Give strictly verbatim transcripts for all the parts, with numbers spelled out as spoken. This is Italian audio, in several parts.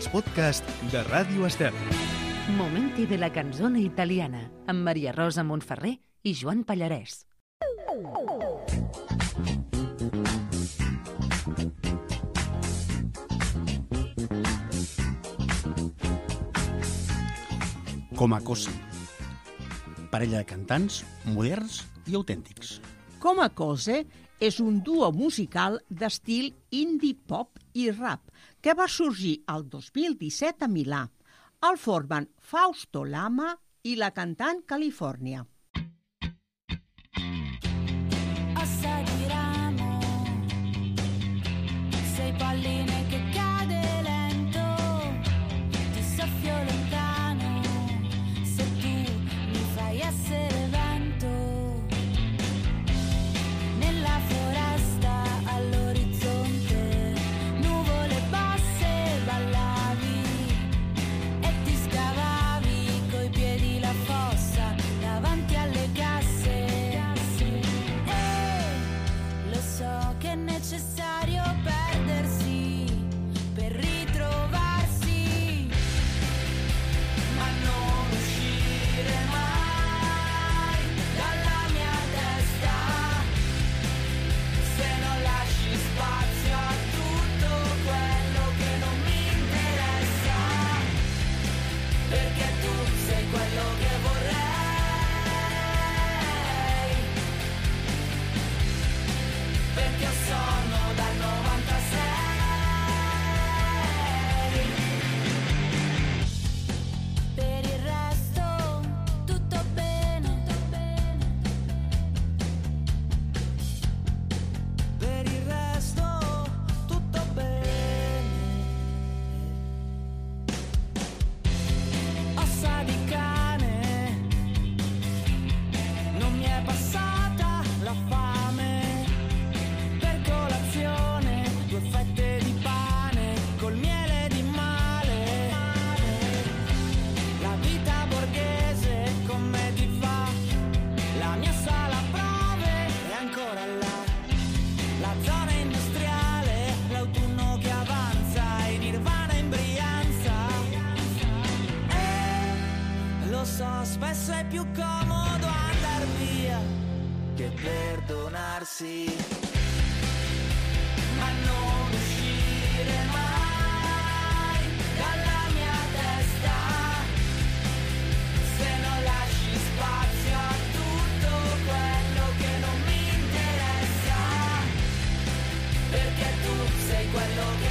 els podcasts de Ràdio Estel. Momenti de la canzone italiana amb Maria Rosa Montferrer i Joan Pallarès. Come Cose, parella de cantants moderns i autèntics. Come Cose és un duo musical d'estil indie pop i rap que va sorgir el dos mil disset a Milà. El formen Fausto Lama i la cantant California. Ossa di ramo, sei palline che cade lento, ti soffio lontano, se tu mi fai essere vento, nella foresta all'orizzonte, nuvole basse ballavi e ti scavavi coi piedi la fossa davanti alle casse. E lo so che è necessario perdersi per ritrovarsi, ma non uscire mai dalla mia testa, se non lasci spazio a tutto quello che non mi interessa, perché tu sei quello che vorrei, perché ho sonno dal novantasei. Per il resto tutto bene, per il resto tutto bene. Ossa di cane, non mi è passata la fame, per colazione due fette di pane col miele di male, la vita borghese come ti fa, la mia sala prove è ancora là, la zona industriale, l'autunno che avanza in Nirvana in Brianza. E lo so, spesso è più comodo andar via che perdonarsi, ma non uscire mai dalla mia testa, se non lasci spazio a tutto quello che non mi interessa, perché tu sei quello che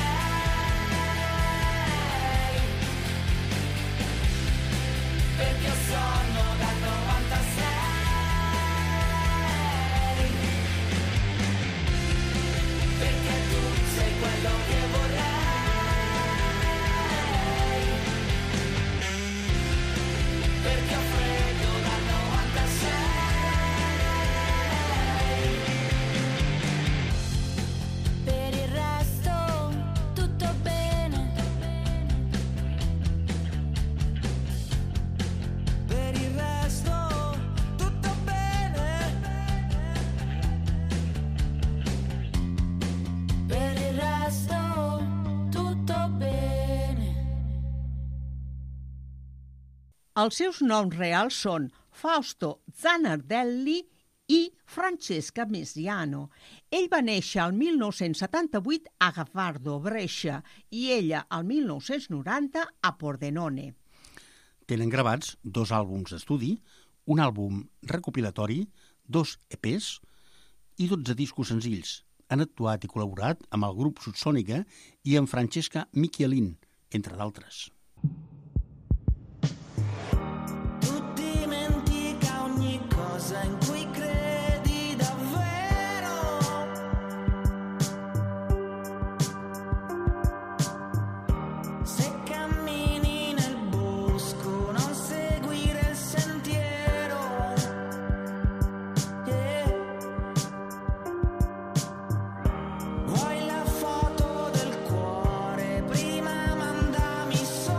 vorrei, perché ho sonno dal novantasei. Perché tu sei quello che vorrei, perché ho freddo dal novantasei. Per il resto tutto bene, per il resto tutto bene, per il resto tutto bene. Els seus noms reals són Fausto Zanardelli i Francesca Mesiano. Ell va néixer el mil nou-cents setanta-vuit a Gavardo, Brescia, i ella el mil nou-cents noranta a Pordenone. Tenen gravats dos àlbums d'estudi, un àlbum recopilatori, dos E Pes i dotze discos senzills. Han actuat i col·laborat amb el grup Subsonica i amb Francesca Michelin, entre d'altres. Tu dimentica ogni cosa in cui credi davvero, se cammini nel bosco non seguire il sentiero, yeah. Vuoi la foto del cuore, prima mandami solo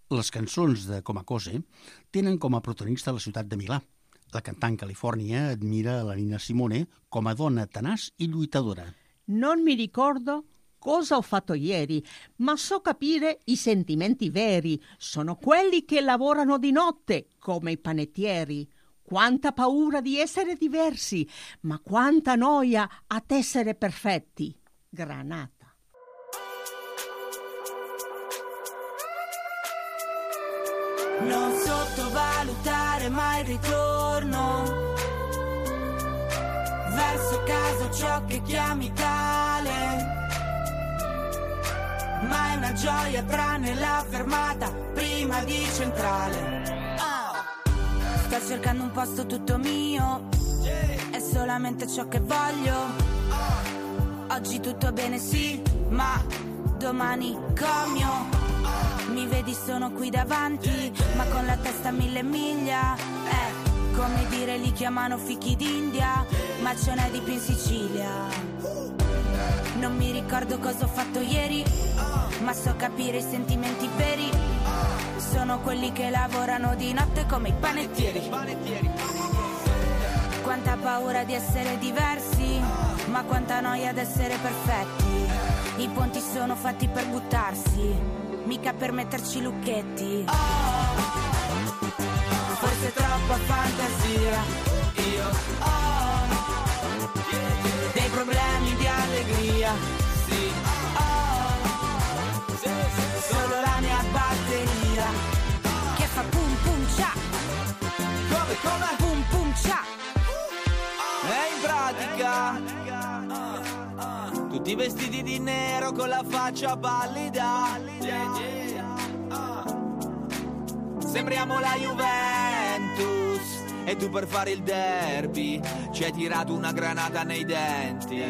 Les cançons de Comacose tenen com a protagonista la ciutat de Milà. La cantant Califòrnia admira la Nina Simone com a donna tenaç i lluitadora. Non mi ricordo cosa ho fatto ieri, ma so capire i sentimenti veri. Sono quelli che lavorano di notte, come i panettieri. Quanta paura di essere diversi, ma quanta noia ad essere perfetti. Granata. Non sottovalutare mai il ritorno verso casa, ciò che chiami tale, ma è una gioia tranne la fermata prima di centrale. Sto cercando un posto tutto mio, è solamente ciò che voglio. Oggi tutto bene sì, ma domani comio. Mi vedi sono qui davanti, ma con la testa a mille miglia. Eh, come dire li chiamano fichi d'India, ma ce n'è di più in Sicilia. Non mi ricordo cosa ho fatto ieri, ma so capire i sentimenti veri. Sono quelli che lavorano di notte come i panettieri. Quanta paura di essere diversi, ma quanta noia ad essere perfetti. I ponti sono fatti per buttarsi, mica per metterci lucchetti. Oh, forse troppa fantasia. Io ho dei problemi di allegria. Sì, oh, solo la mia batteria che fa pum pum cia. Come, come? Pum pum cia. E in pratica tutti vestiti di nero con la faccia pallida. Sembriamo la Juventus e tu per fare il derby ci hai tirato una granata nei denti.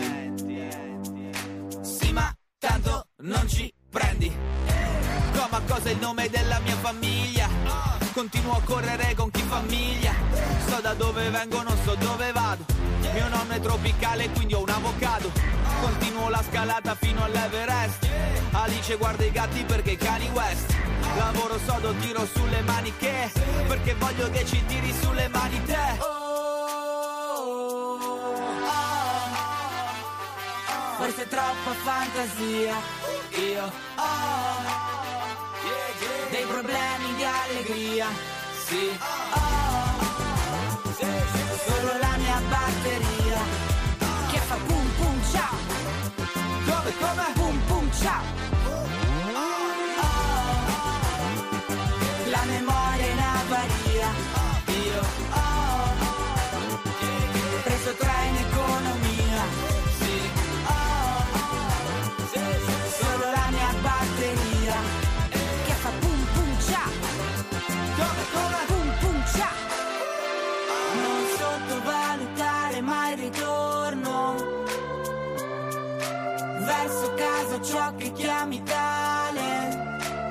Sì, ma tanto non ci prendi. Come cosa è il nome della mia famiglia? Continuo a correre con chi famiglia. So da dove vengo, non so dove vado. Mio nome è tropicale, quindi ho un avocado. Continuo la scalata fino all'Everest. Alice guarda i gatti perché i cani West. Lavoro sodo, tiro sulle maniche, perché voglio che ci tiri sulle mani te. Forse troppa fantasia. Io ho dei problemi di allegria. Sì, ho solo la mia batteria che fa pum pum cia. Come, come? Pum pum cia. La memoria in avaria. Io ho preso tre in economia. Sì, ho solo la mia batteria che fa pum pum cia. Come, come? Pum pum cia. Non sottovalutare mai il ritorno verso casa, ciò che chiami tale,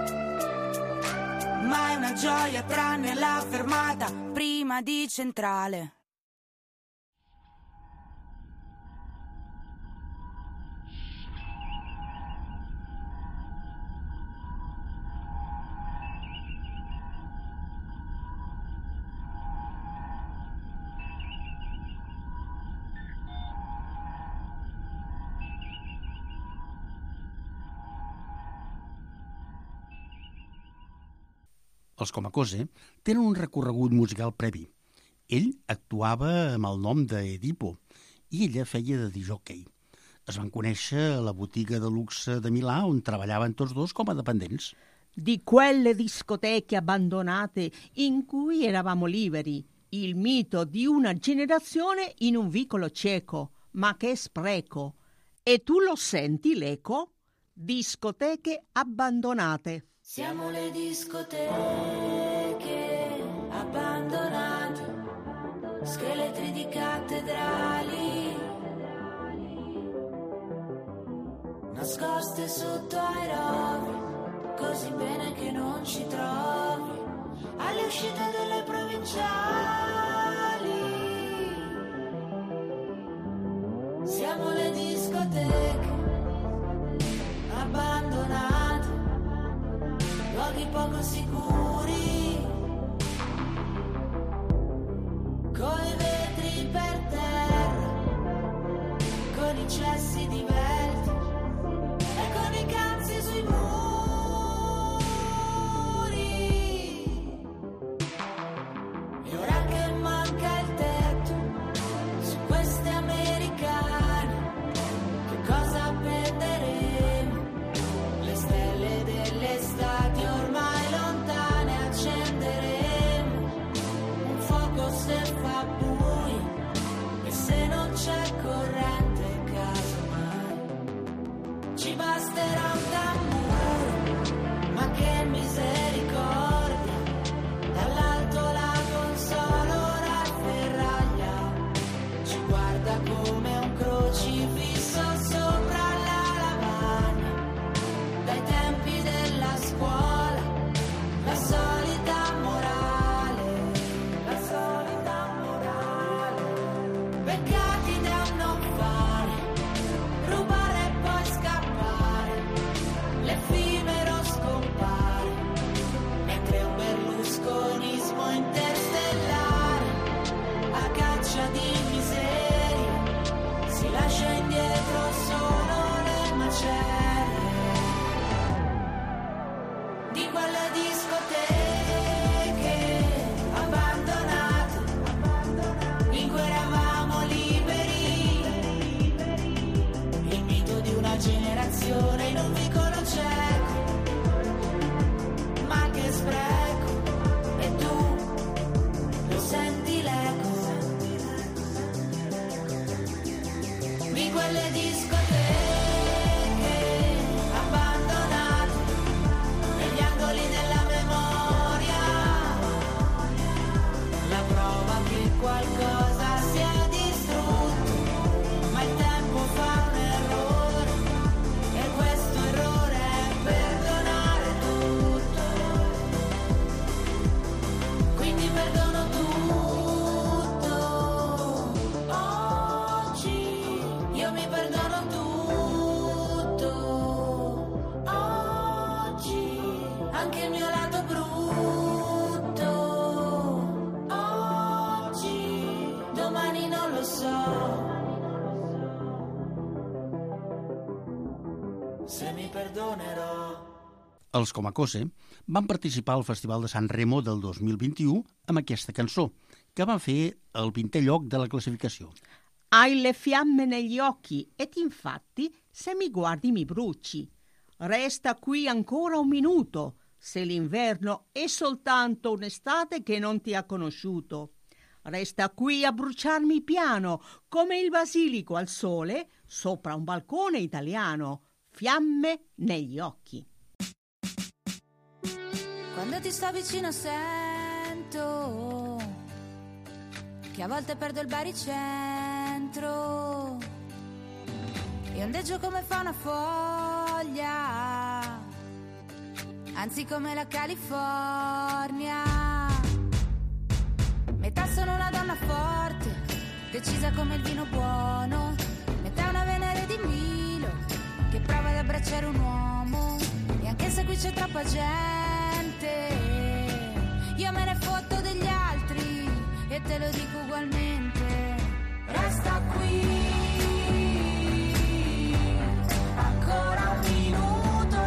ma è una gioia tranne la fermata prima di centrale. Els Comacose tenen un recorregut musical previ. Ell actuava amb el nom d'Edipo i ella feia de disjockey. Es van conèixer a la botiga de luxe de Milà on treballaven tots dos com a dependents. Di quelle discoteche abbandonate in cui eravamo liberi, il mito di una generazione in un vicolo cieco, ma che spreco. E tu lo senti l'eco? Discoteche abbandonate. Siamo le discoteche abbandonate, scheletri di cattedrali, nascoste sotto ai rovi, così bene che non ci trovi, alle uscite delle provinciali. Siamo le discoteche abbandonate, luoghi luoghi poco sicuri, con i vetri per terra, con i cessi divelti e con i calzi sui muri. E ora che manca il tetto su queste americane, che cosa prenderemo? Le stelle dell'estate ormai lontane, accenderemo un fuoco se fa buio e se non c'è corrente casomai. Ci basterà un tamburo, ma che misericordia, dall'alto la console ora ferraglia, ci guarda come un crocifisso sopra la lavagna. Dai tempi della scuola, la solita morale, la solita morale. Peccati da non fare, rubare e poi scappare, l'effimero scompare, mentre un berlusconismo interstellare, a caccia di miseria, si lascia indietro solo le macerie di quelle discoteche abbandonate, in cui eravamo liberi, il mito di una generazione in un vicolo cieco, ma che spreco, e tu lo senti l'eco di quelle discoteche abbandonate negli angoli della memoria, la prova che qualcosa si è distrutto, ma il tempo fa un errore e questo errore è perdonare tutto, quindi perdono tutto. Oggi io mi perdono tutto, oggi anche il mio lato brutto, oggi, domani non lo so se mi perdonerò. Els Comacose van participar al Festival de San Remo del dos mil vint-i-u amb aquesta cançó, que van fer el vintè lloc de la classificació. Hai le fiamme negli occhi ed infatti se mi guardi mi bruci. Resta qui ancora un minuto, se l'inverno è soltanto un'estate che non ti ha conosciuto. Resta qui a bruciarmi piano, come il basilico al sole, sopra un balcone italiano. Fiamme negli occhi. Quando ti sto vicino sento che a volte perdo il baricentro e ondeggio come fa una foglia, anzi come la California. Metà sono una donna forte, decisa come il vino buono, metà una Venere di Milo che prova ad abbracciare un uomo. E anche se qui c'è troppa gente, io me ne fotto degli altri e te lo dico ugualmente. Resta qui ancora un minuto,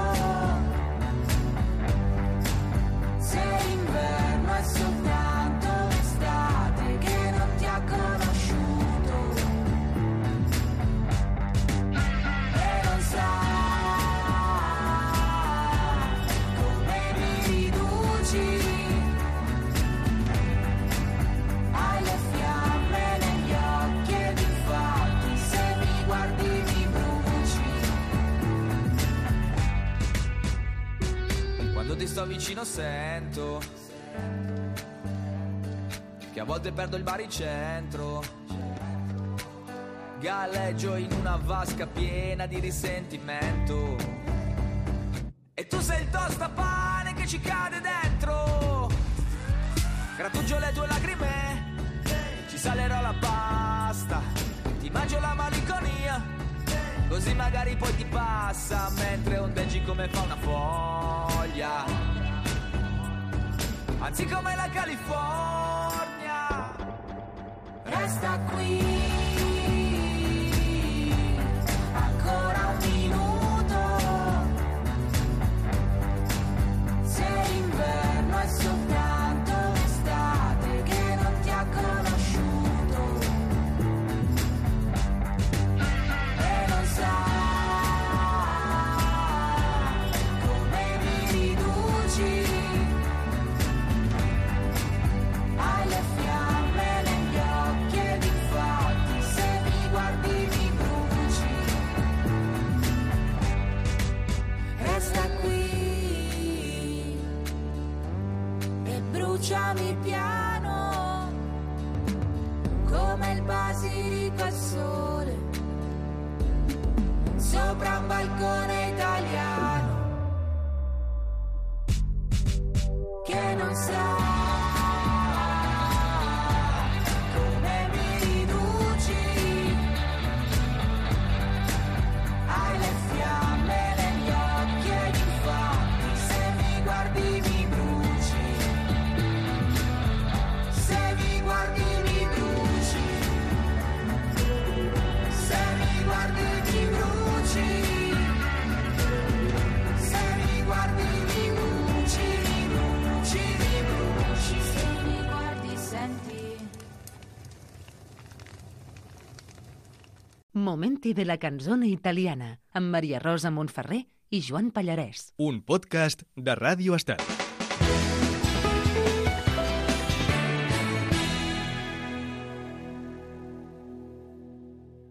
se l'inverno è soltanto un'estate che non ti ha conosciuto e non sai come mi riduci. Hai le fiamme negli occhi ed infatti se mi guardi mi bruci. Quando ti sto vicino sento che a volte perdo il baricentro, galleggio in una vasca piena di risentimento e tu sei il tostapane che ci cade dentro. Grattugio le tue lacrime, ci salerò la pasta, ti mangio la malinconia, così magari poi ti passa mentre ondeggi come fa una foglia. anzi come la California. Resta qui, ancora un minuto, se l'inverno è soltanto l'estate che non ti ha conosciuto e non sai come mi riduci, hai le fiamme negli occhi ed infatti se mi guardi mi bruci. Resta qui e bruciami piano come il basilico al sole sopra un balcone italiano che non sa come mi riduci, hai le fiamme negli occhi ed infatti se mi guardi mi bruci, se mi guardi mi bruci, se mi guardi mi bruci, se mi guardi mi bruci, mi bruci, mi bruci, se mi guardi senti. Momenti de la canzone italiana amb Maria Rosa Montferrer i Joan Pallarès. Un podcast de Ràdio Estel.